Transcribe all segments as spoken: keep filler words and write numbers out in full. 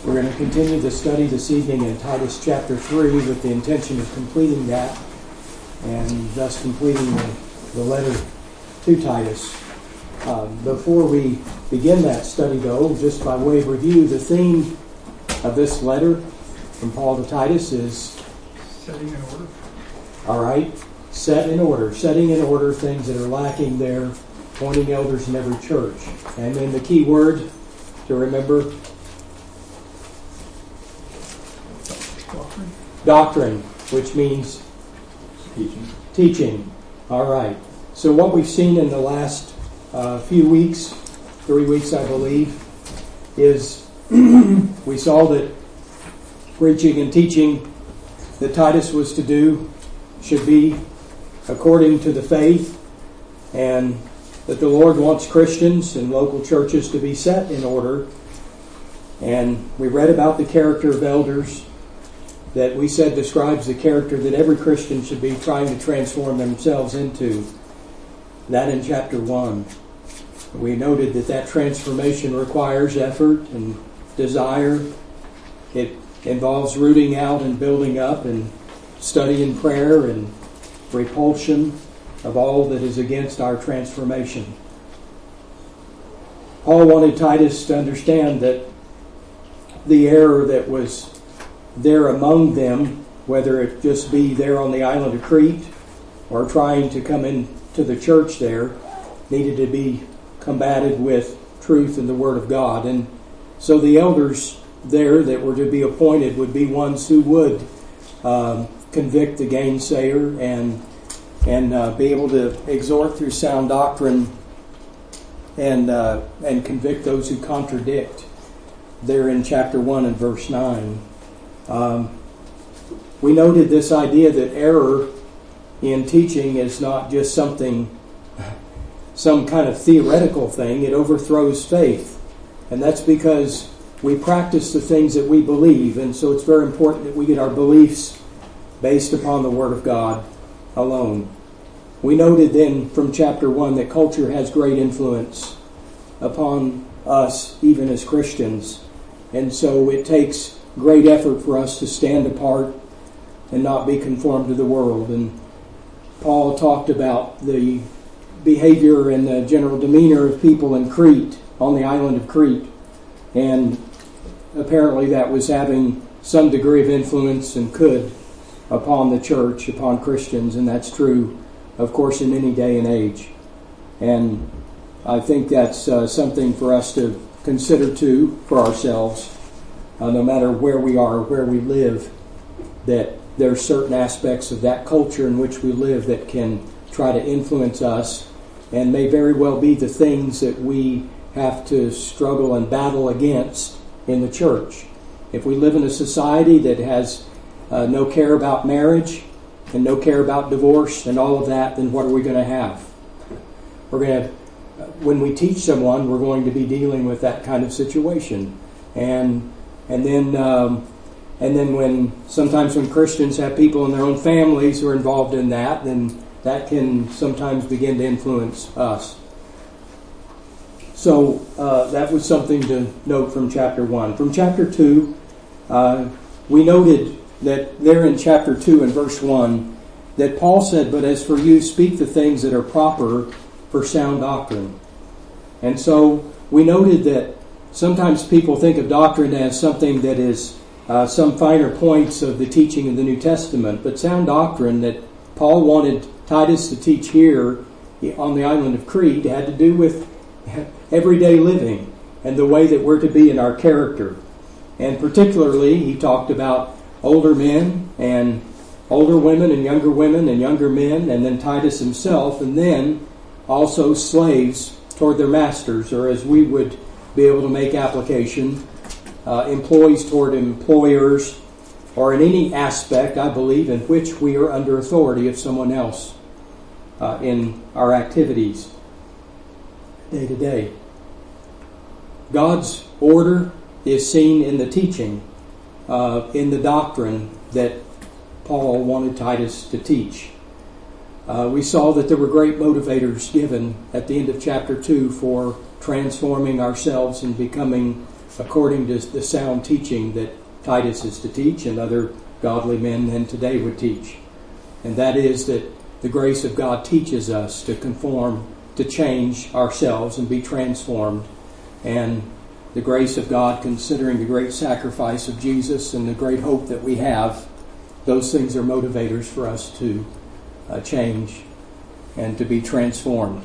We're going to continue the study this evening in Titus chapter three with the intention of completing that and thus completing the, the letter to Titus. Um, before we begin that study, though, just by way of review, the theme of this letter from Paul to Titus is setting in order. All right, set in order, setting in order things that are lacking there, appointing elders in every church. And then the key word to remember, Doctrine. doctrine, which means Teaching. teaching. All right. So what we've seen in the last uh, few weeks, three weeks I believe, is we saw that preaching and teaching that Titus was to do should be according to the faith, and that the Lord wants Christians and local churches to be set in order. And we read about the character of elders that we said describes the character that every Christian should be trying to transform themselves into. That in chapter one. We noted that that transformation requires effort and desire. It involves rooting out and building up and study and prayer and repulsion of all that is against our transformation. Paul wanted Titus to understand that the error that was there among them, whether it just be there on the island of Crete or trying to come into the church there, needed to be combated with truth and the Word of God. And so the elders there that were to be appointed would be ones who would um, convict the gainsayer and and uh, be able to exhort through sound doctrine and uh, and convict those who contradict. There in chapter one and verse nine. Um, we noted this idea that error in teaching is not just something, some kind of theoretical thing. It overthrows faith. And that's because we practice the things that we believe. And so it's very important that we get our beliefs based upon the Word of God alone. We noted then from chapter one that culture has great influence upon us, even as Christians. And so it takes great effort for us to stand apart and not be conformed to the world. And Paul talked about the behavior and the general demeanor of people in Crete, on the island of Crete. And apparently that was having some degree of influence and could upon the church, upon Christians, and that's true, of course, in any day and age. And I think that's uh, something for us to consider too for ourselves. Uh, no matter where we are, where we live, that there are certain aspects of that culture in which we live that can try to influence us and may very well be the things that we have to struggle and battle against in the church. If we live in a society that has uh, no care about marriage and no care about divorce and all of that, then what are we going to have? We're going to, when we teach someone, we're going to be dealing with that kind of situation. And And then, um, and then when sometimes when Christians have people in their own families who are involved in that, then that can sometimes begin to influence us. So uh, that was something to note from chapter one. From chapter two, uh, we noted that there in chapter two and verse one, that Paul said, "But as for you, speak the things that are proper for sound doctrine." And so we noted that sometimes people think of doctrine as something that is uh, some finer points of the teaching of the New Testament. But sound doctrine that Paul wanted Titus to teach here on the island of Crete had to do with everyday living and the way that we're to be in our character. And particularly, he talked about older men and older women and younger women and younger men, and then Titus himself, and then also slaves toward their masters, or as we would be able to make application, uh, employees toward employers, or in any aspect, I believe, in which we are under authority of someone else uh, in our activities day to day. God's order is seen in the teaching, uh, in the doctrine that Paul wanted Titus to teach. Uh, we saw that there were great motivators given at the end of chapter two for transforming ourselves and becoming according to the sound teaching that Titus is to teach and other godly men then today would teach. And that is that the grace of God teaches us to conform, to change ourselves and be transformed. And the grace of God, considering the great sacrifice of Jesus and the great hope that we have, those things are motivators for us to uh, change and to be transformed.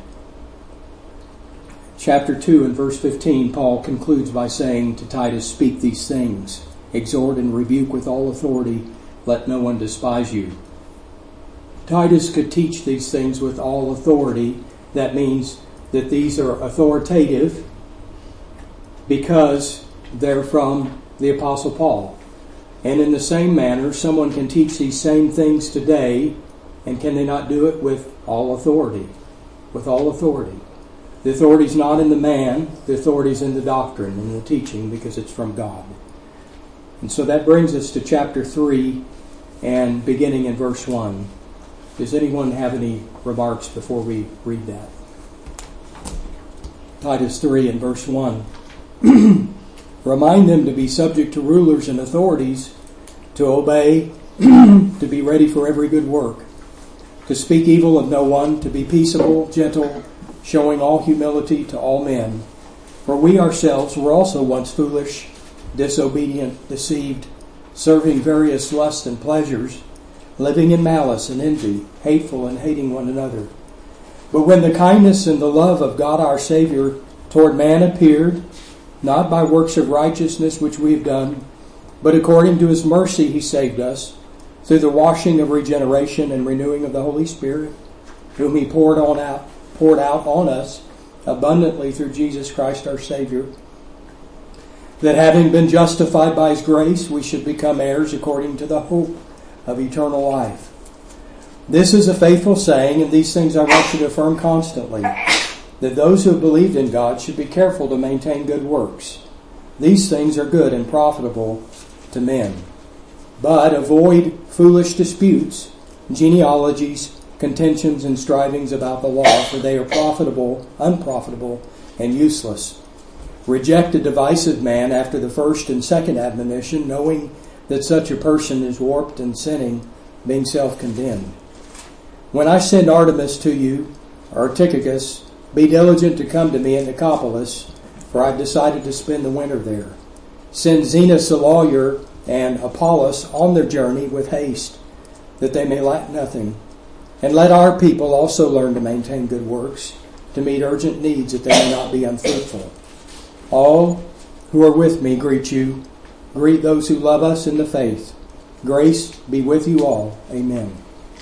Chapter two and verse fifteen, Paul concludes by saying to Titus, "Speak these things, exhort and rebuke with all authority, let no one despise you." Titus could teach these things with all authority. That means that these are authoritative because they're from the Apostle Paul. And in the same manner, someone can teach these same things today, and can they not do it with all authority? With all authority. The authority is not in the man, the authority is in the doctrine and the teaching, because it's from God. And so that brings us to chapter three and beginning in verse one. Does anyone have any remarks before we read that? Titus three and verse one. Remind them to be subject to rulers and authorities, to obey, to be ready for every good work, to speak evil of no one, to be peaceable, gentle, showing all humility to all men. For we ourselves were also once foolish, disobedient, deceived, serving various lusts and pleasures, living in malice and envy, hateful and hating one another. But when the kindness and the love of God our Savior toward man appeared, not by works of righteousness which we have done, but according to His mercy He saved us, through the washing of regeneration and renewing of the Holy Spirit, whom He poured on out, poured out on us abundantly through Jesus Christ our Savior, that having been justified by His grace, we should become heirs according to the hope of eternal life. This is a faithful saying, and these things I want you to affirm constantly, that those who have believed in God should be careful to maintain good works. These things are good and profitable to men. But avoid foolish disputes, genealogies, contentions, and strivings about the law, for they are profitable, unprofitable, and useless. Reject a divisive man after the first and second admonition, knowing that such a person is warped and sinning, being self-condemned. When I send Artemas to you, or Tychicus, be diligent to come to me in Nicopolis, for I've decided to spend the winter there. Send Zenas a lawyer and Apollos on their journey with haste, that they may lack nothing. And let our people also learn to maintain good works, to meet urgent needs, that they may not be unfruitful. All who are with me greet you. Greet those who love us in the faith. Grace be with you all. Amen.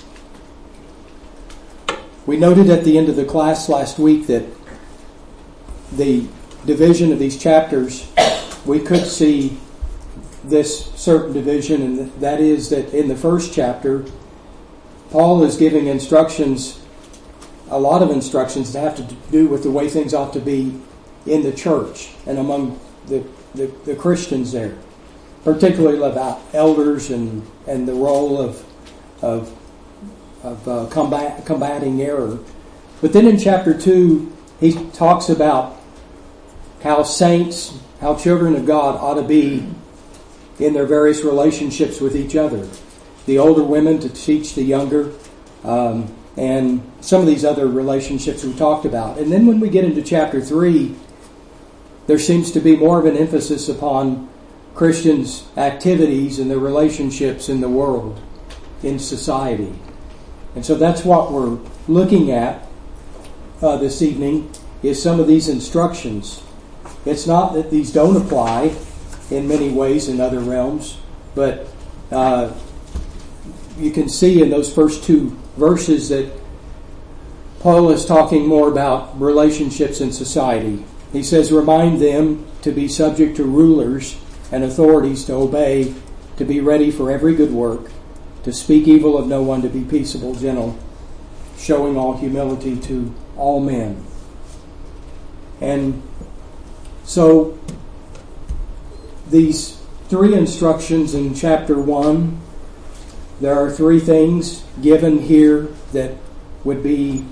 We noted at the end of the class last week that the division of these chapters, we could see this certain division, and that is that in the first chapter, Paul is giving instructions, a lot of instructions that have to do with the way things ought to be in the church and among the, the, the Christians there, particularly about elders and, and the role of of, of uh, combat, combating error. But then in chapter two, he talks about how saints, how children of God ought to be in their various relationships with each other. The older women to teach the younger, um, and some of these other relationships we talked about. And then when we get into chapter three, there seems to be more of an emphasis upon Christians' activities and their relationships in the world, in society. And so that's what we're looking at uh, this evening, is some of these instructions. It's not that these don't apply in many ways in other realms, but uh, you can see in those first two verses that Paul is talking more about relationships in society. He says, remind them to be subject to rulers and authorities, to obey, to be ready for every good work, to speak evil of no one, to be peaceable, gentle, showing all humility to all men. And so these three instructions in chapter one, there are three things given here that would be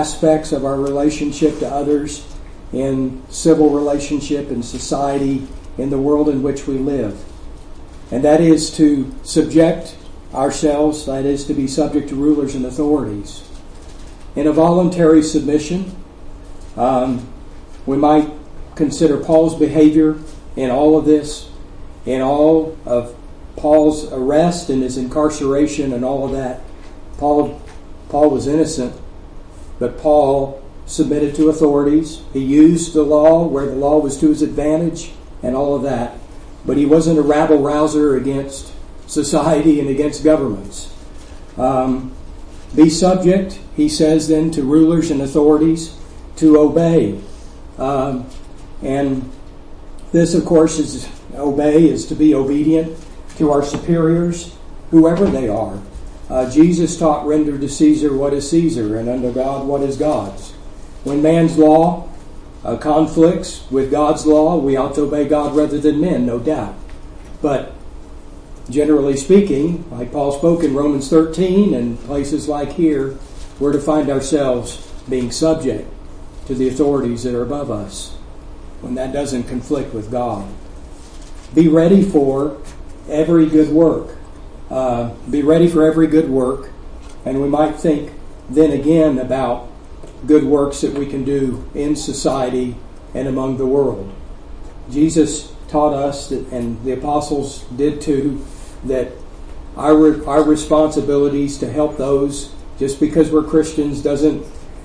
aspects of our relationship to others, in civil relationship, in society, in the world in which we live. And that is to subject ourselves, that is to be subject to rulers and authorities. In a voluntary submission, um, we might consider Paul's behavior in all of this, in all of Paul's arrest and his incarceration and all of that. Paul, Paul was innocent, but Paul submitted to authorities. He used the law where the law was to his advantage and all of that. But he wasn't a rabble-rouser against society and against governments. Um, be subject, he says then, to rulers and authorities, to obey. Um, and this, of course, is obey is to be obedient to our superiors, whoever they are. Uh, Jesus taught, render to Caesar what is Caesar, and unto God what is God's. When man's law uh, conflicts with God's law, we ought to obey God rather than men, no doubt. But generally speaking, like Paul spoke in Romans thirteen and places like here, we're to find ourselves being subject to the authorities that are above us when that doesn't conflict with God. Be ready for every good work. Uh, be ready for every good work. And we might think then again about good works that we can do in society and among the world. Jesus taught us, that, and the apostles did too, that our our responsibilities to help those, just because we're Christians doesn't,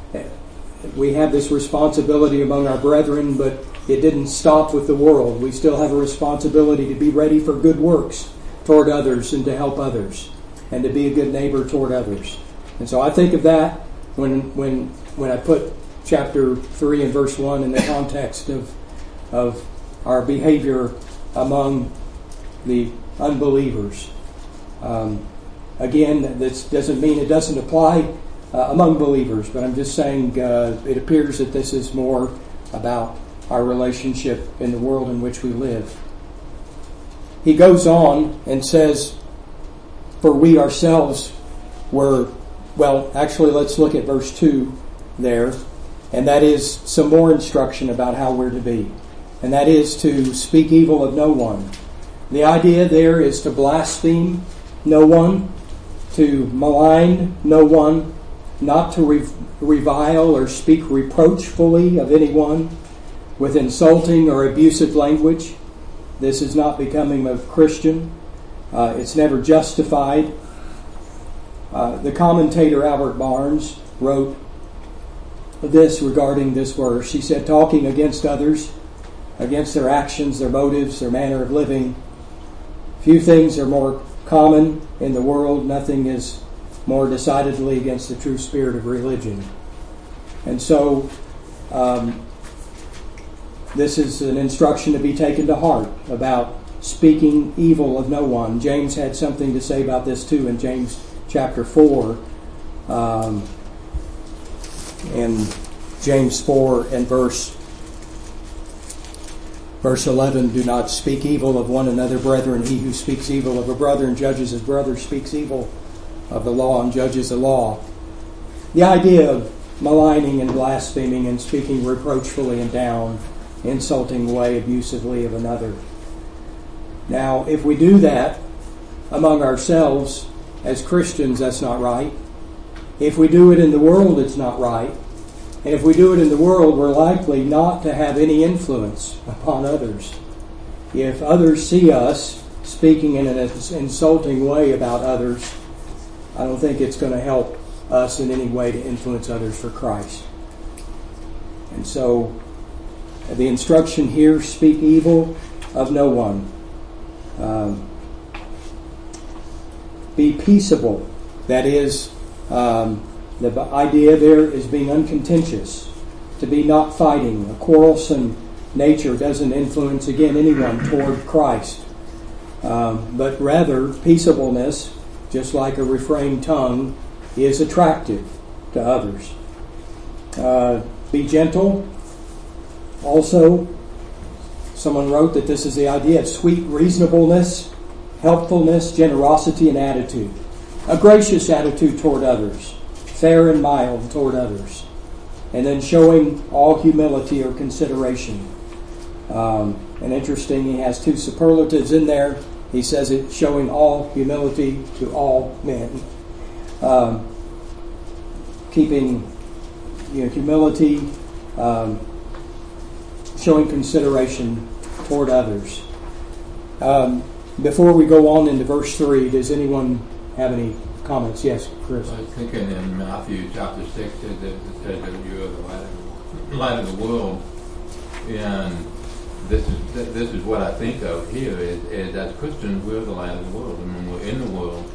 we have this responsibility among our brethren, but it didn't stop with the world. We still have a responsibility to be ready for good works toward others and to help others and to be a good neighbor toward others. And so I think of that when when when I put chapter three and verse one in the context of of our behavior among the unbelievers. Um, again, this doesn't mean it doesn't apply uh, among believers, but I'm just saying uh, it appears that this is more about our relationship in the world in which we live. He goes on and says, for we ourselves were, well, actually let's look at verse two there, and that is some more instruction about how we're to be. And that is to speak evil of no one. The idea there is to blaspheme no one, to malign no one, not to re- revile or speak reproachfully of anyone with insulting or abusive language. This is not becoming of Christian. Uh, it's never justified. Uh, the commentator Albert Barnes wrote this regarding this verse. He said, talking against others, against their actions, their motives, their manner of living, few things are more common in the world. Nothing is more decidedly against the true spirit of religion. And so, um, this is an instruction to be taken to heart about speaking evil of no one. James had something to say about this too in James chapter four. Um, in James four and verse Verse eleven, do not speak evil of one another, brethren. He who speaks evil of a brother and judges his brother speaks evil of the law and judges the law. The idea of maligning and blaspheming and speaking reproachfully and down, insulting way, abusively of another. Now, if we do that among ourselves as Christians, that's not right. If we do it in the world, it's not right. And if we do it in the world, we're likely not to have any influence upon others. If others see us speaking in an insulting way about others, I don't think it's going to help us in any way to influence others for Christ. And so, the instruction here, speak evil of no one. Um, be peaceable. That is, um, the idea there is being uncontentious, to be not fighting. A quarrelsome nature doesn't influence, again, anyone toward Christ. Um, but rather, peaceableness, just like a refrained tongue, is attractive to others. Uh, be gentle. Also, someone wrote that this is the idea of sweet reasonableness, helpfulness, generosity, and attitude. A gracious attitude toward others. Fair and mild toward others, and then showing all humility or consideration. Um, and interesting. He has two superlatives in there. He says it showing all humility to all men. Um, keeping you know, humility, um, showing consideration toward others. Um, before we go on into verse three, does anyone have any comments? Yes, Chris. I was thinking in Matthew chapter six, it says that, it says that you are the light of the, light of the world. And this is this is what I think of here is, is as Christians, we're the light of the world. And when we're in the world,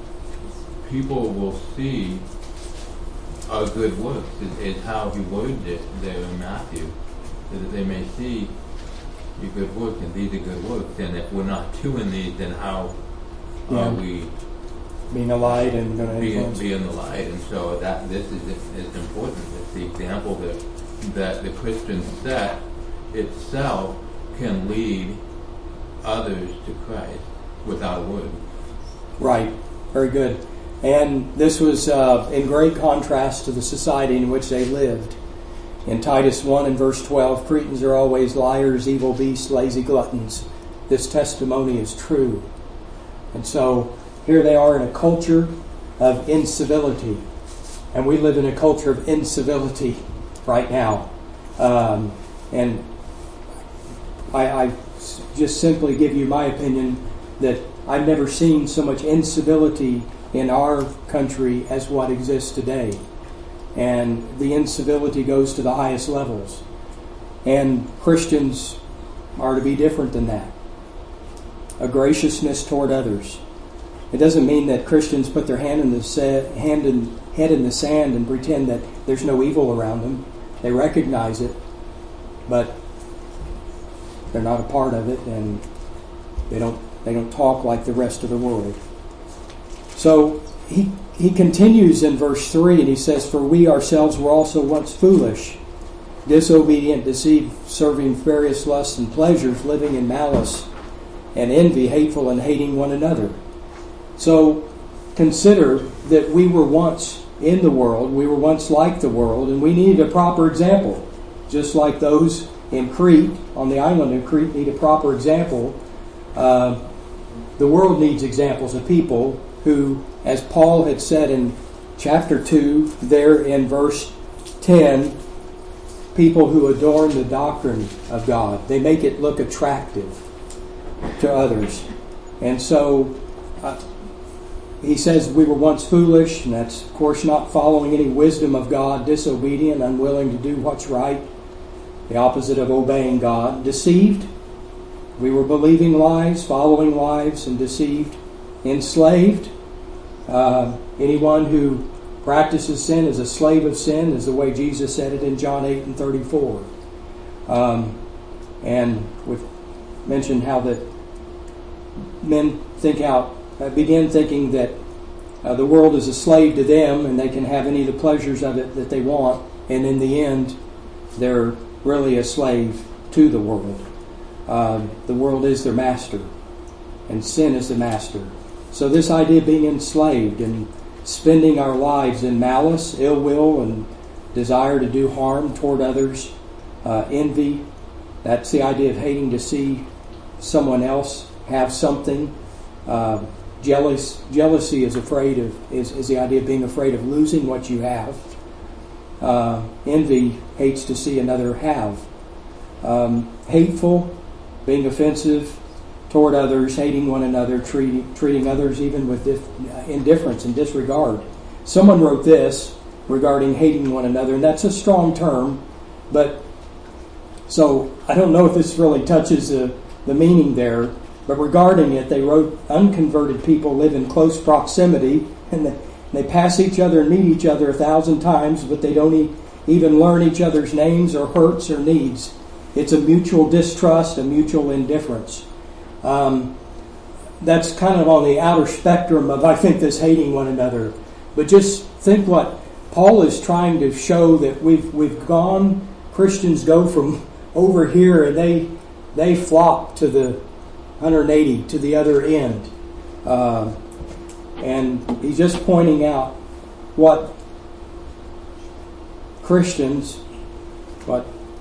people will see our good works, is, is how he worded it there in Matthew, that they may see your good works, and these are good works. And if we're not doing these, then how yeah. are we being a light and going to being, influence? being the light? And so that this is is important. It's the example that that the Christian set itself can lead others to Christ without a word. Right. Very good. And this was uh, in great contrast to the society in which they lived. In Titus one and verse twelve, Cretans are always liars, evil beasts, lazy gluttons. This testimony is true. And so here they are in a culture of incivility. And we live in a culture of incivility right now. Um, and I, I just simply give you my opinion that I've never seen so much incivility in our country as what exists today. And the incivility goes to the highest levels. And Christians are to be different than that. A graciousness toward others. It doesn't mean that Christians put their hand in the sa- hand in, head in the sand and pretend that there's no evil around them. They recognize it, but they're not a part of it, and they don't they don't talk like the rest of the world. So he he continues in verse three, and he says, "For we ourselves were also once foolish, disobedient, deceived, serving various lusts and pleasures, living in malice and envy, hateful and hating one another." So consider that we were once in the world, we were once like the world, and we needed a proper example. Just like those in Crete, on the island of Crete, need a proper example. Uh, the world needs examples of people who, as Paul had said in chapter two, there in verse ten, people who adorn the doctrine of God. They make it look attractive to others. And so uh, he says we were once foolish, and that's, of course, not following any wisdom of God, disobedient, unwilling to do what's right, the opposite of obeying God, deceived. We were believing lies, following lies, and deceived, enslaved. Uh, anyone who practices sin is a slave of sin, is the way Jesus said it in John eight and thirty-four. Um, and we've mentioned how that men think out, uh, begin thinking that uh, the world is a slave to them and they can have any of the pleasures of it that they want, and in the end they're really a slave to the world. Uh, the world is their master, and sin is the master. So this idea of being enslaved and spending our lives in malice, ill will, and desire to do harm toward others, uh, envy, that's the idea of hating to see someone else have something. Uh, jealous, jealousy is afraid of is, is the idea of being afraid of losing what you have. Uh, envy hates to see another have. Um, hateful, being offensive toward others, hating one another, treating treating others even with dif- indifference and disregard. Someone wrote this regarding hating one another, and that's a strong term, but so I don't know if this really touches the, the meaning there, but regarding it, they wrote, unconverted people live in close proximity, and they, they pass each other and meet each other a thousand times, but they don't e- even learn each other's names or hurts or needs. It's a mutual distrust, a mutual indifference. Um, that's kind of on the outer spectrum of, I think, this hating one another. But just think what Paul is trying to show, that we've we've gone, Christians go from over here and they they flock to the one hundred eighty, to the other end. Uh, and he's just pointing out what Christians, what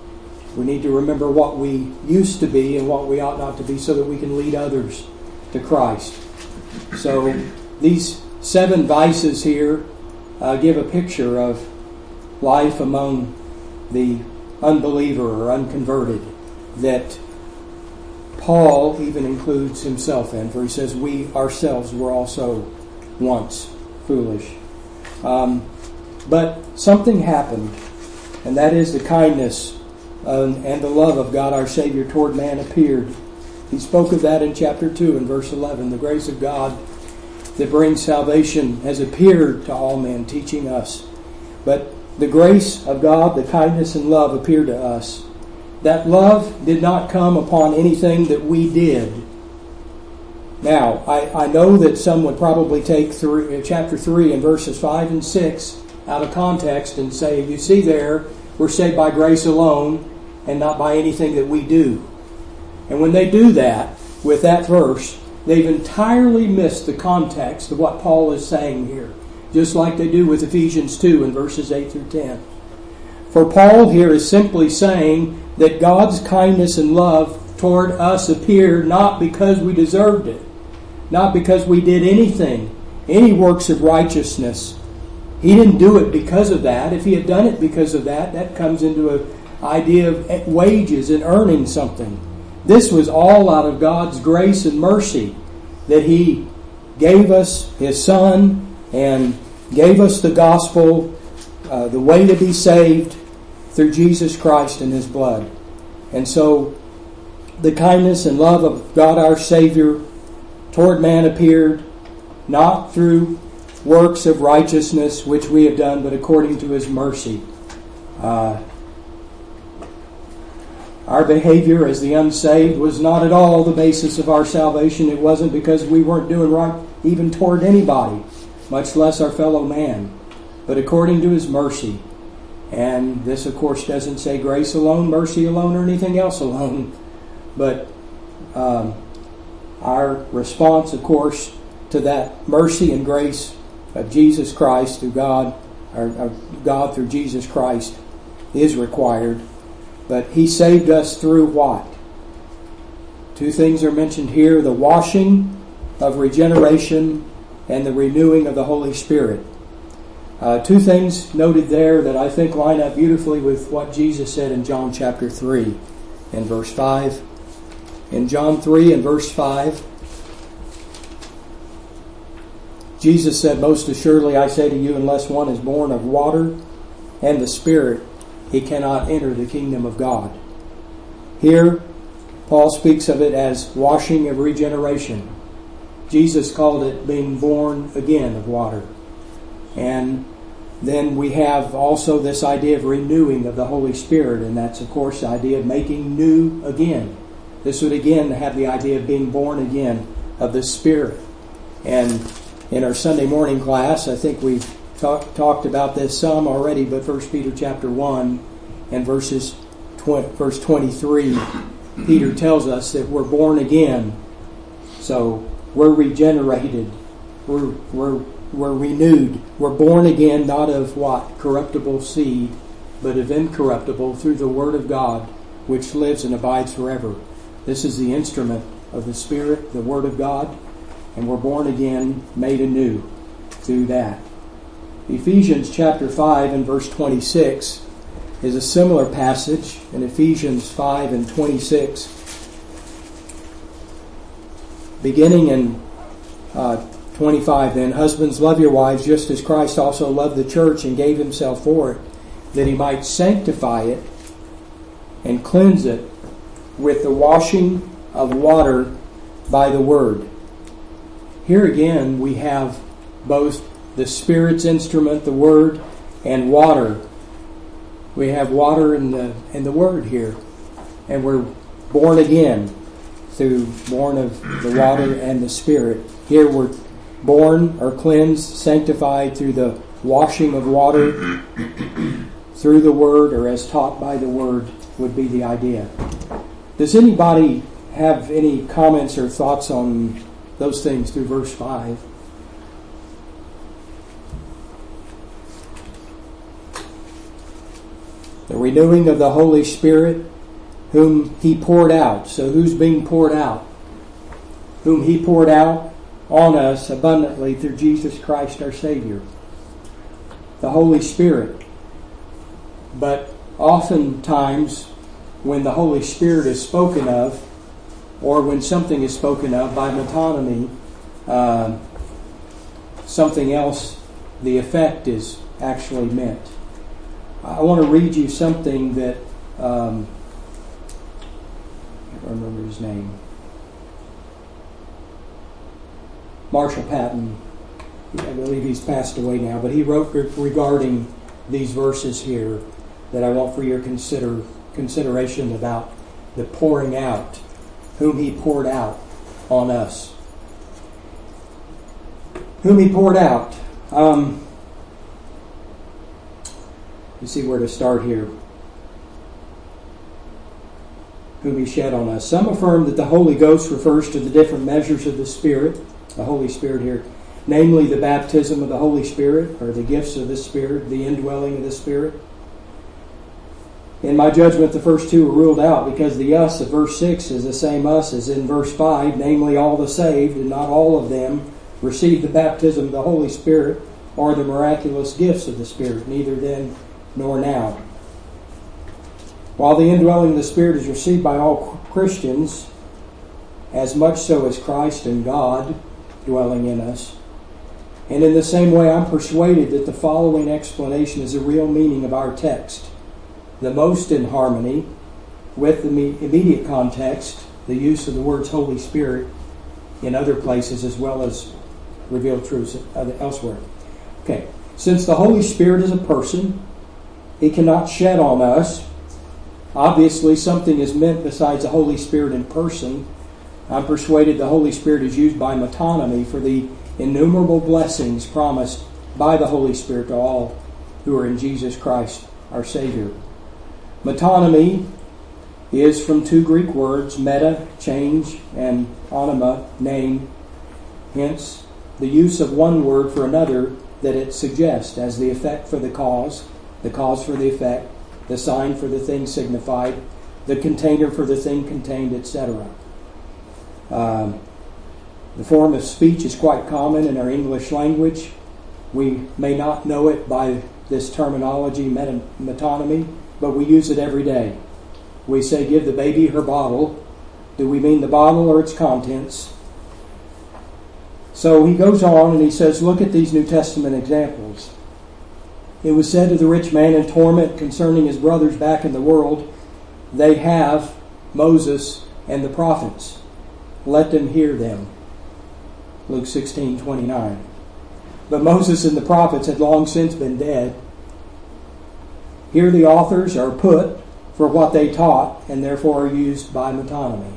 We need to remember what we used to be and what we ought not to be so that we can lead others to Christ. So these seven vices here uh, give a picture of life among the unbeliever or unconverted that Paul even includes himself in, for he says, we ourselves were also once foolish. Um, but something happened, and that is the kindness uh, and the love of God our Savior toward man appeared. He spoke of that in chapter two and verse eleven. The grace of God that brings salvation has appeared to all men, teaching us. But the grace of God, the kindness and love appeared to us. That love did not come upon anything that we did. Now, I, I know that some would probably take three, chapter three and verses five and six out of context and say, you see there, we're saved by grace alone and not by anything that we do. And when they do that, with that verse, they've entirely missed the context of what Paul is saying here, just like they do with Ephesians two and verses eight through ten. For Paul here is simply saying that God's kindness and love toward us appeared not because we deserved it, not because we did anything, any works of righteousness. He didn't do it because of that. If he had done it because of that, that comes into an idea of wages and earning something. This was all out of God's grace and mercy, that He gave us His Son and gave us the gospel, uh, the way to be saved through Jesus Christ and His blood. And so the kindness and love of God our Savior toward man appeared not through works of righteousness which we have done, but according to His mercy. Uh, Our behavior as the unsaved was not at all the basis of our salvation. It wasn't because we weren't doing right even toward anybody, much less our fellow man, but according to His mercy. And this, of course, doesn't say grace alone, mercy alone, or anything else alone. But um, our response, of course, to that mercy and grace of Jesus Christ through God, or, or God through Jesus Christ, is required. But He saved us through what? Two things are mentioned here: the washing of regeneration and the renewing of the Holy Spirit. Uh, two things noted there that I think line up beautifully with what Jesus said in John chapter three and verse five. In John three and verse five, Jesus said, "Most assuredly I say to you, unless one is born of water and the Spirit, he cannot enter the kingdom of God." Here, Paul speaks of it as washing of regeneration. Jesus called it being born again of water. And then we have also this idea of renewing of the Holy Spirit, and that's, of course, the idea of making new again. This would again have the idea of being born again of the Spirit. And in our Sunday morning class, I think we've talk, talked about this some already, but First Peter chapter one and verses twenty, verse twenty-three, Peter tells us that we're born again. So we're regenerated. We're we're we're renewed. We're born again, not of what? Corruptible seed, but of incorruptible through the Word of God, which lives and abides forever. This is the instrument of the Spirit, the Word of God, and we're born again, made anew through that. Ephesians chapter five and verse twenty-six is a similar passage. In Ephesians five and twenty-six, beginning in uh, twenty-five, then, "Husbands, love your wives, just as Christ also loved the church and gave Himself for it, that He might sanctify it and cleanse it with the washing of water by the Word." Here again we have both the Spirit's instrument, the Word, and water. We have water in the in the Word here. And we're born again through born of the water and the Spirit. Here we're born or cleansed, sanctified through the washing of water, through the Word, or as taught by the Word would be the idea. Does anybody have any comments or thoughts on those things through verse five? The renewing of the Holy Spirit whom He poured out. So who's being poured out? Whom He poured out on us abundantly through Jesus Christ our Savior. The Holy Spirit. But oftentimes when the Holy Spirit is spoken of, or when something is spoken of by metonymy, uh, something else, the effect is actually meant. I want to read you something that, um, I can't remember his name, Marshall Patton, I believe he's passed away now, but he wrote regarding these verses here that I want for your consider consideration about the pouring out, whom He poured out on us. Whom He poured out. Um, you see where to start here. Whom He shed on us. Some affirm that the Holy Ghost refers to the different measures of the Spirit, the Holy Spirit here, namely the baptism of the Holy Spirit, or the gifts of the Spirit, the indwelling of the Spirit. In my judgment, the first two are ruled out because the us of verse six is the same us as in verse five, namely all the saved, and not all of them receive the baptism of the Holy Spirit or the miraculous gifts of the Spirit, neither then nor now. While the indwelling of the Spirit is received by all Christians, as much so as Christ and God dwelling in us, and in the same way I'm persuaded that the following explanation is the real meaning of our text, the most in harmony with the immediate context, the use of the words Holy Spirit in other places as well as revealed truths elsewhere. Okay, since the Holy Spirit is a person, He cannot shed on us. Obviously, something is meant besides the Holy Spirit in person. I'm persuaded the Holy Spirit is used by metonymy for the innumerable blessings promised by the Holy Spirit to all who are in Jesus Christ, our Savior. Metonymy is from two Greek words, meta, change, and onoma, name. Hence, the use of one word for another that it suggests as the effect for the cause, the cause for the effect, the sign for the thing signified, the container for the thing contained, et cetera. Um, the form of speech is quite common in our English language. We may not know it by this terminology, meta, metonymy, but we use it every day. We say, give the baby her bottle. Do we mean the bottle or its contents? So he goes on and he says, look at these New Testament examples. It was said to the rich man in torment concerning his brothers back in the world, they have Moses and the prophets. Let them hear them. Luke sixteen twenty-nine. But Moses and the prophets had long since been dead. Here the authors are put for what they taught and therefore are used by metonymy.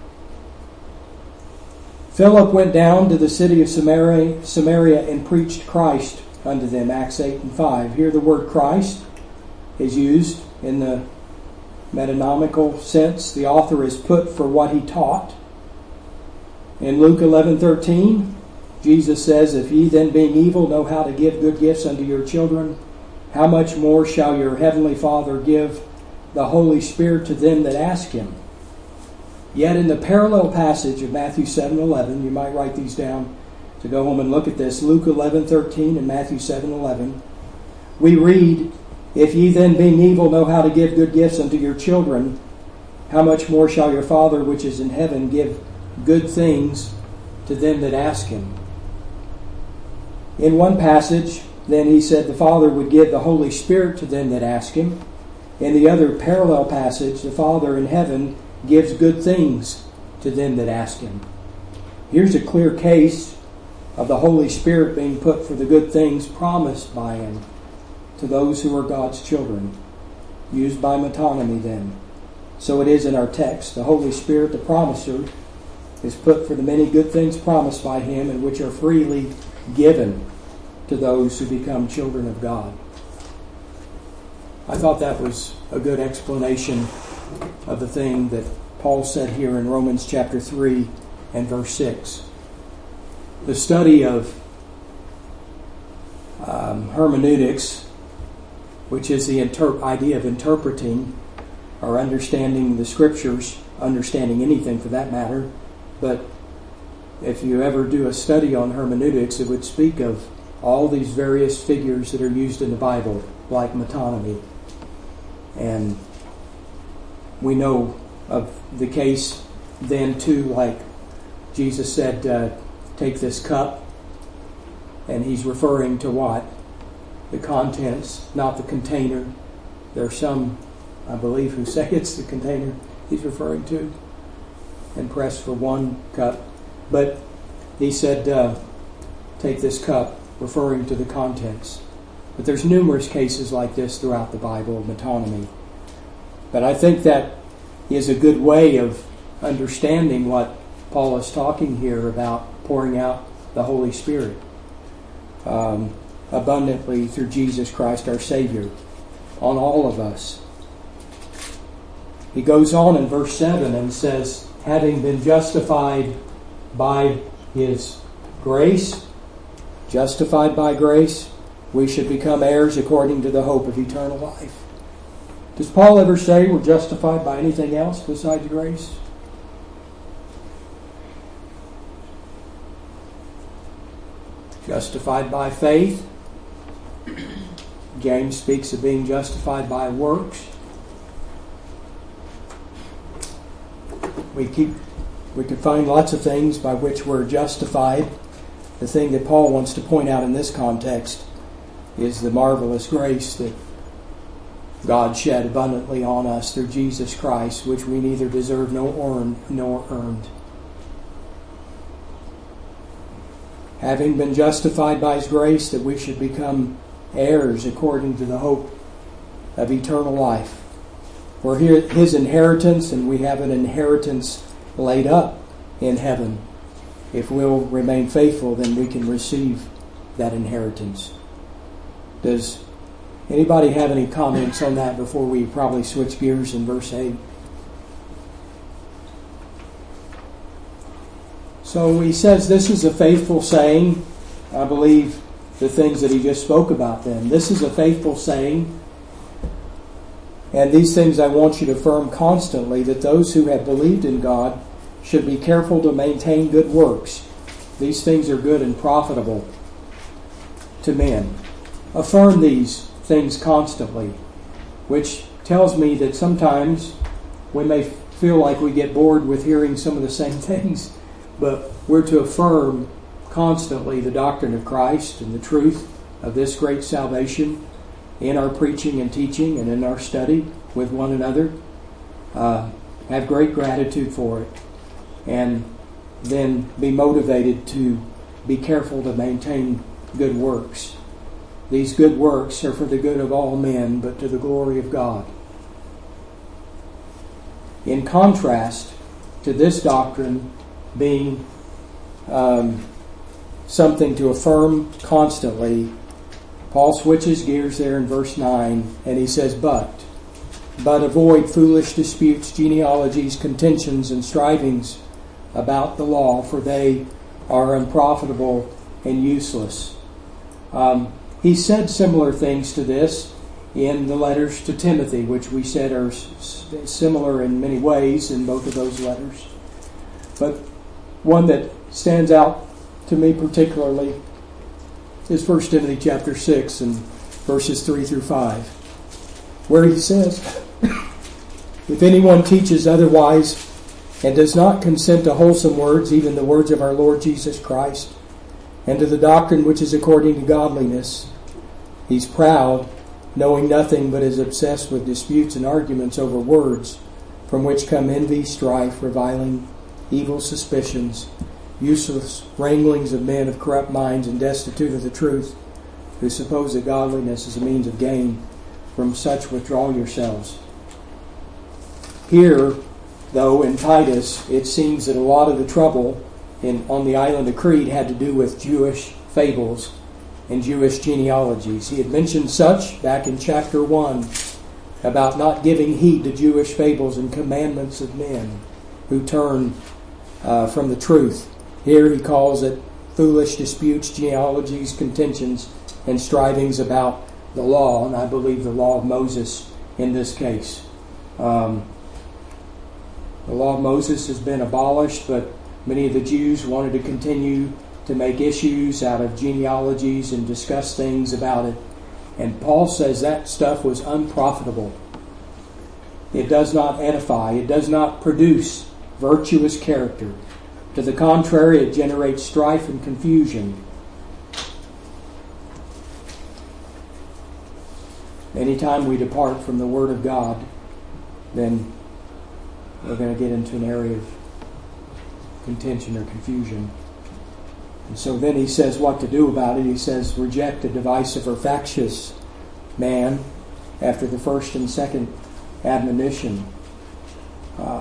Philip went down to the city of Samaria, Samaria and preached Christ unto them, Acts eight and five. Here the word Christ is used in the metonymical sense. The author is put for what he taught. In Luke eleven thirteen, Jesus says, if ye then being evil know how to give good gifts unto your children, how much more shall your heavenly Father give the Holy Spirit to them that ask Him? Yet in the parallel passage of Matthew seven eleven, you might write these down to go home and look at this, Luke eleven thirteen and Matthew seven eleven, we read, if ye then being evil know how to give good gifts unto your children, how much more shall your Father which is in heaven give good things to them that ask Him? In one passage, then he said the Father would give the Holy Spirit to them that ask Him. In the other parallel passage, the Father in heaven gives good things to them that ask Him. Here's a clear case of the Holy Spirit being put for the good things promised by Him to those who are God's children. Used by metonymy then. So it is in our text. The Holy Spirit, the promiser, is put for the many good things promised by Him and which are freely given to those who become children of God. I thought that was a good explanation of the thing that Paul said here in Romans chapter three and verse six. The study of um, hermeneutics, which is the inter- idea of interpreting, or understanding the Scriptures, understanding anything for that matter. But if you ever do a study on hermeneutics, it would speak of all these various figures that are used in the Bible, like metonymy. And we know of the case then too, like Jesus said, uh, take this cup, and he's referring to what? The contents, not the container. There are some, I believe, who say it's the container he's referring to, and press for one cup. But he said, uh, take this cup, referring to the contents. But there's numerous cases like this throughout the Bible of metonymy. But I think that is a good way of understanding what Paul is talking here about, pouring out the Holy Spirit um, abundantly through Jesus Christ our Savior on all of us. He goes on in verse seven and says, having been justified by His grace, justified by grace, we should become heirs according to the hope of eternal life. Does Paul ever say we're justified by anything else besides grace? Justified by faith. James speaks of being justified by works. We keep we could find lots of things by which we're justified. The thing that Paul wants to point out in this context is the marvelous grace that God shed abundantly on us through Jesus Christ, which we neither deserve nor earned, nor earned. Having been justified by His grace, that we should become heirs according to the hope of eternal life. We're here, His inheritance, and we have an inheritance laid up in heaven. If we'll remain faithful, then we can receive that inheritance. Does anybody have any comments on that before we probably switch gears in verse eight? So he says this is a faithful saying. I believe the things that he just spoke about then. This is a faithful saying. And these things I want you to affirm constantly, that those who have believed in God should be careful to maintain good works. These things are good and profitable to men. Affirm these things constantly, which tells me that sometimes we may feel like we get bored with hearing some of the same things, but we're to affirm constantly the doctrine of Christ and the truth of this great salvation in our preaching and teaching and in our study with one another. Uh, have great gratitude for it, and then be motivated to be careful to maintain good works. These good works are for the good of all men, but to the glory of God. In contrast to this doctrine being um, something to affirm constantly, Paul switches gears there in verse nine, and he says, But, but avoid foolish disputes, genealogies, contentions, and strivings about the law, for they are unprofitable and useless. Um, he said similar things to this in the letters to Timothy, which we said are s- similar in many ways in both of those letters. But one that stands out to me particularly is First Timothy chapter six and verses three through five, where he says, If anyone teaches otherwise and does not consent to wholesome words, even the words of our Lord Jesus Christ, and to the doctrine which is according to godliness, he's proud, knowing nothing, but is obsessed with disputes and arguments over words, from which come envy, strife, reviling, evil suspicions, useless wranglings of men of corrupt minds and destitute of the truth, who suppose that godliness is a means of gain. From such withdraw yourselves. Here, though, in Titus, it seems that a lot of the trouble in on the island of Crete had to do with Jewish fables and Jewish genealogies. He had mentioned such back in chapter one about not giving heed to Jewish fables and commandments of men who turn uh, from the truth. Here he calls it foolish disputes, genealogies, contentions, and strivings about the law, and I believe the law of Moses in this case. Um, the law of Moses has been abolished, but many of the Jews wanted to continue to make issues out of genealogies and discuss things about it. And Paul says that stuff was unprofitable. It does not edify. It does not produce virtuous character. To the contrary, it generates strife and confusion. Anytime we depart from the Word of God, then we're going to get into an area of contention or confusion. And so then he says what to do about it. He says, reject a divisive or factious man after the first and second admonition. Uh,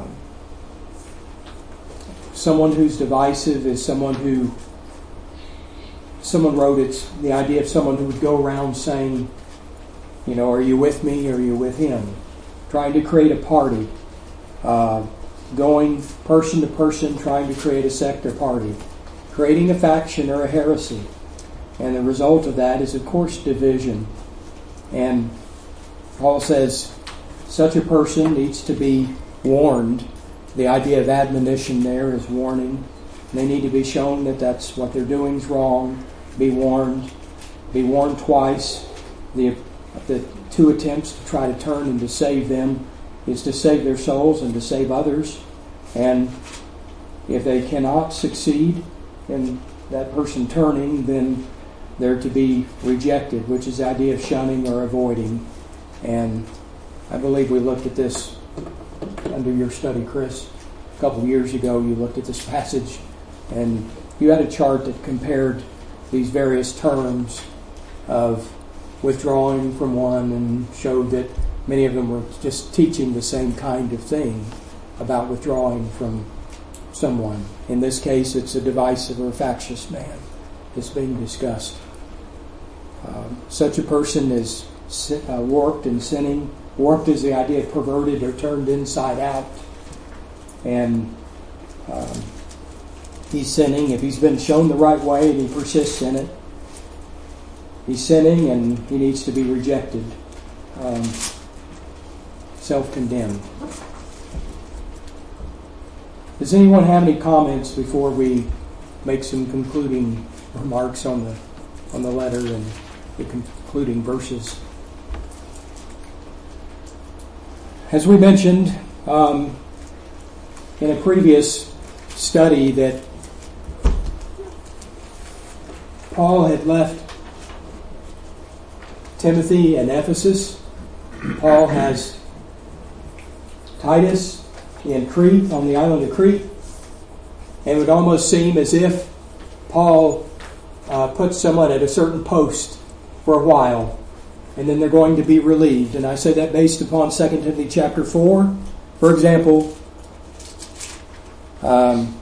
someone who's divisive is someone who, someone wrote it's the idea of someone who would go around saying, you know, are you with me or are you with him? Trying to create a party. Uh, going person to person, trying to create a sect or party. Creating a faction or a heresy. And the result of that is, of course, division. And Paul says such a person needs to be warned. The idea of admonition there is warning. They need to be shown that that's what they're doing is wrong. Be warned. Be warned twice. The, the two attempts to try to turn and to save them is to save their souls and to save others. And if they cannot succeed in that person turning, then they're to be rejected, which is the idea of shunning or avoiding. And I believe we looked at this under your study, Chris. A couple of years ago, you looked at this passage, and you had a chart that compared these various terms of withdrawing from one and showed that many of them were just teaching the same kind of thing about withdrawing from someone. In this case, it's a divisive or factious man that's being discussed. Um, such a person is uh, warped and sinning. Warped is the idea of perverted or turned inside out. And um, he's sinning. If he's been shown the right way and he persists in it, he's sinning and he needs to be rejected. Um, self-condemned. Does anyone have any comments before we make some concluding remarks on the on the letter and the concluding verses? As we mentioned um, in a previous study, that Paul had left Timothy in Ephesus. Paul has Titus in Crete, on the island of Crete. And it would almost seem as if Paul uh, put someone at a certain post for a while, and then they're going to be relieved. And I say that based upon Second Timothy chapter four. For example, um,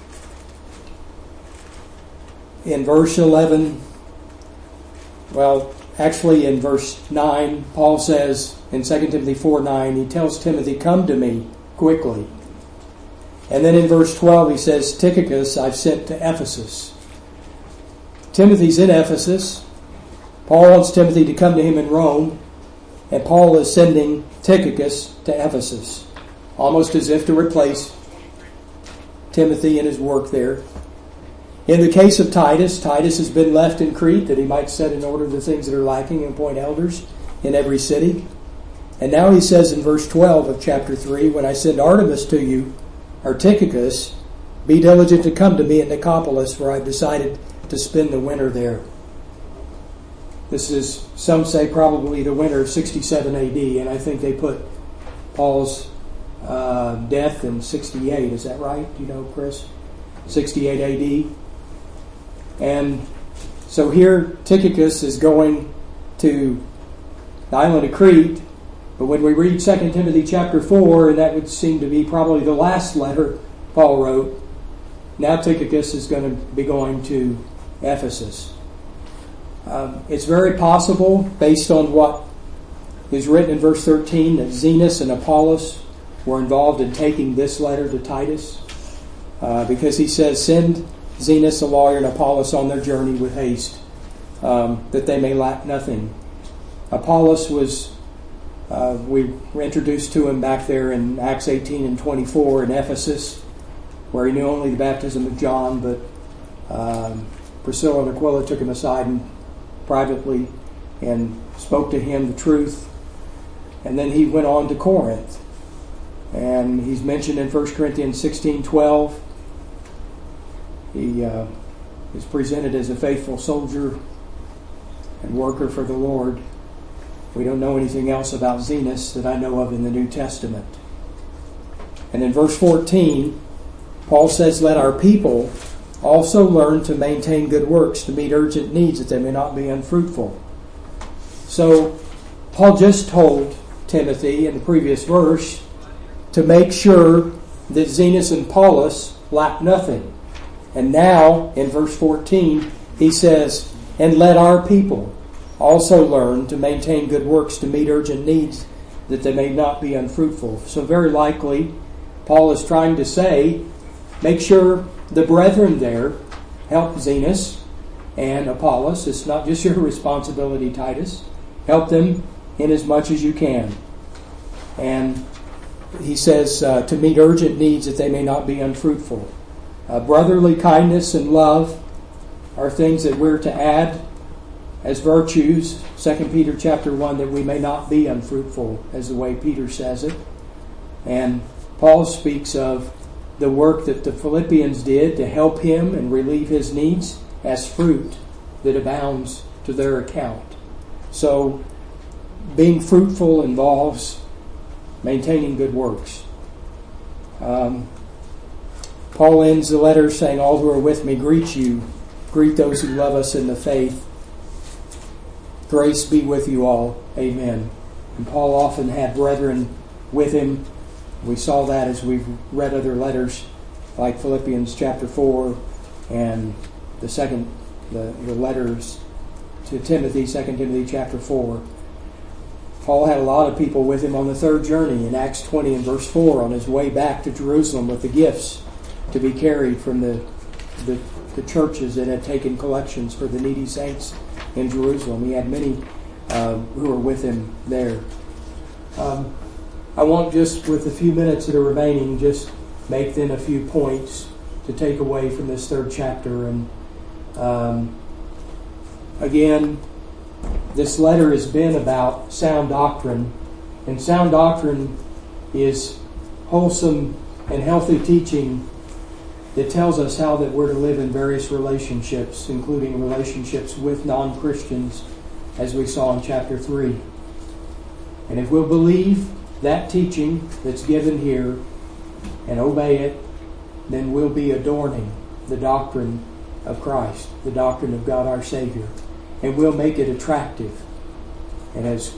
in verse eleven, well, actually in verse nine, Paul says in Second Timothy four nine, he tells Timothy, come to me quickly. And then in verse twelve he says, Tychicus I've sent to Ephesus. Timothy's in Ephesus. Paul wants Timothy to come to him in Rome, and Paul is sending Tychicus to Ephesus, almost as if to replace Timothy in his work there. In the case of Titus, Titus has been left in Crete that he might set in order the things that are lacking and appoint elders in every city. And now he says in verse twelve of chapter three, when I send Artemas to you, or Tychicus, be diligent to come to me at Nicopolis, for I've decided to spend the winter there. This is, some say, probably the winter of sixty-seven A D, and I think they put Paul's uh, death in sixty-eight. Is that right? Do you know, Chris? sixty-eight A D. And so here Tychicus is going to the island of Crete. But when we read Second Timothy chapter four, and that would seem to be probably the last letter Paul wrote, now Tychicus is going to be going to Ephesus. Um, it's very possible, based on what is written in verse thirteen, that Zenas and Apollos were involved in taking this letter to Titus. Uh, because he says, send Zenas, a lawyer, and Apollos on their journey with haste, um, that they may lack nothing. Apollos was Uh, we were introduced to him back there in Acts eighteen and twenty-four in Ephesus, where he knew only the baptism of John, but um, Priscilla and Aquila took him aside and privately and spoke to him the truth. And then he went on to Corinth. And he's mentioned in First Corinthians sixteen twelve. He uh, is presented as a faithful soldier and worker for the Lord. We don't know anything else about Zenos that I know of in the New Testament. And in verse fourteen, Paul says, "Let our people also learn to maintain good works, to meet urgent needs, that they may not be unfruitful." So, Paul just told Timothy in the previous verse to make sure that Zenos and Paulus lack nothing. And now, in verse fourteen, he says, "And let our people also learn to maintain good works, to meet urgent needs, that they may not be unfruitful." So very likely, Paul is trying to say, make sure the brethren there help Zenos and Apollos. It's not just your responsibility, Titus. Help them in as much as you can. And he says uh, to meet urgent needs that they may not be unfruitful. Uh, brotherly kindness and love are things that we're to add as virtues, Second Peter chapter one, that we may not be unfruitful, as the way Peter says it. And Paul speaks of the work that the Philippians did to help him and relieve his needs as fruit that abounds to their account. So, being fruitful involves maintaining good works. Um, Paul ends the letter saying, "All who are with me greet you. Greet those who love us in the faith. Grace be with you all. Amen." And Paul often had brethren with him. We saw that as we've read other letters like Philippians chapter four and the second, the, the letters to Timothy, Second Timothy chapter four. Paul had a lot of people with him on the third journey in Acts twenty and verse four on his way back to Jerusalem with the gifts to be carried from the, the, the churches that had taken collections for the needy saints in Jerusalem. He had many uh, who were with him there. Um, I want just, with the few minutes that are remaining, just make then a few points to take away from this third chapter. And um, again, this letter has been about sound doctrine. And sound doctrine is wholesome and healthy teaching that tells us how that we're to live in various relationships, including relationships with non-Christians, as we saw in chapter three. And if we'll believe that teaching that's given here and obey it, then we'll be adorning the doctrine of Christ, the doctrine of God our Savior. And we'll make it attractive. And as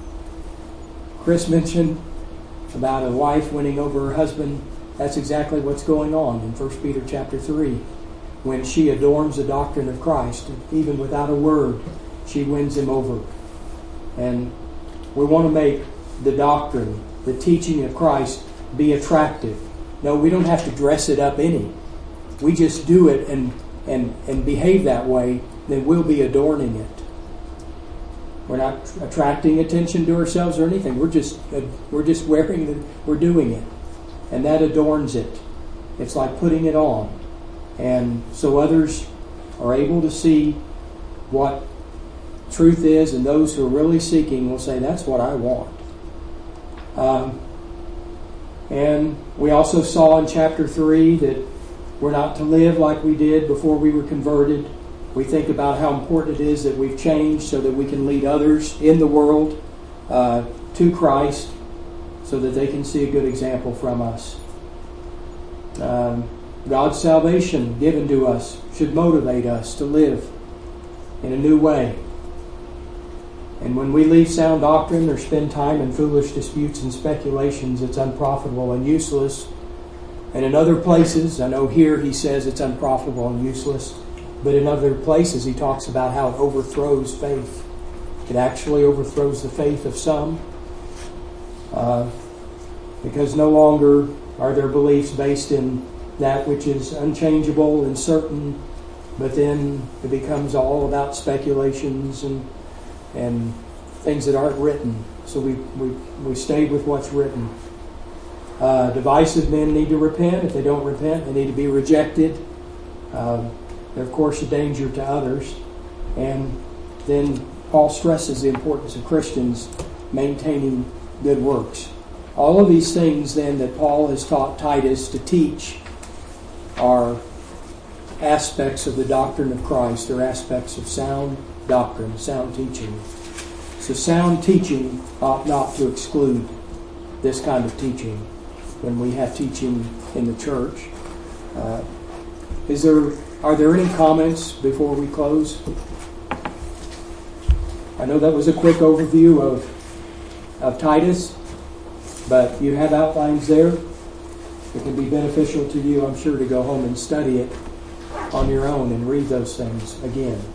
Chris mentioned about a wife winning over her husband, that's exactly what's going on in First Peter chapter three. When she adorns the doctrine of Christ, even without a word, she wins him over. And we want to make the doctrine, the teaching of Christ, be attractive. No, we don't have to dress it up any. We just do it and, and, and behave that way, then we'll be adorning it. We're not attracting attention to ourselves or anything. We're just we're just wearing the, we're doing it. And that adorns it. It's like putting it on. And so others are able to see what truth is, and those who are really seeking will say, that's what I want. Um, and we also saw in chapter three that we're not to live like we did before we were converted. We think about how important it is that we've changed so that we can lead others in the world uh, to Christ, so that they can see a good example from us. Um, God's salvation given to us should motivate us to live in a new way. And when we leave sound doctrine or spend time in foolish disputes and speculations, it's unprofitable and useless. And in other places, I know here he says it's unprofitable and useless, but in other places he talks about how it overthrows faith. It actually overthrows the faith of some. Uh, because no longer are their beliefs based in that which is unchangeable and certain, but then it becomes all about speculations and and things that aren't written. So we, we, we stayed with what's written. Uh, divisive men need to repent. If they don't repent, they need to be rejected. Um, they're, of course, a danger to others. And then Paul stresses the importance of Christians maintaining good works. All of these things, then, that Paul has taught Titus to teach are aspects of the doctrine of Christ, or aspects of sound doctrine, sound teaching. So sound teaching ought not to exclude this kind of teaching when we have teaching in the church. Uh, is there? Are there any comments before we close? I know that was a quick overview of of Titus, but you have outlines there. It can be beneficial to you, I'm sure, to go home and study it on your own and read those things again.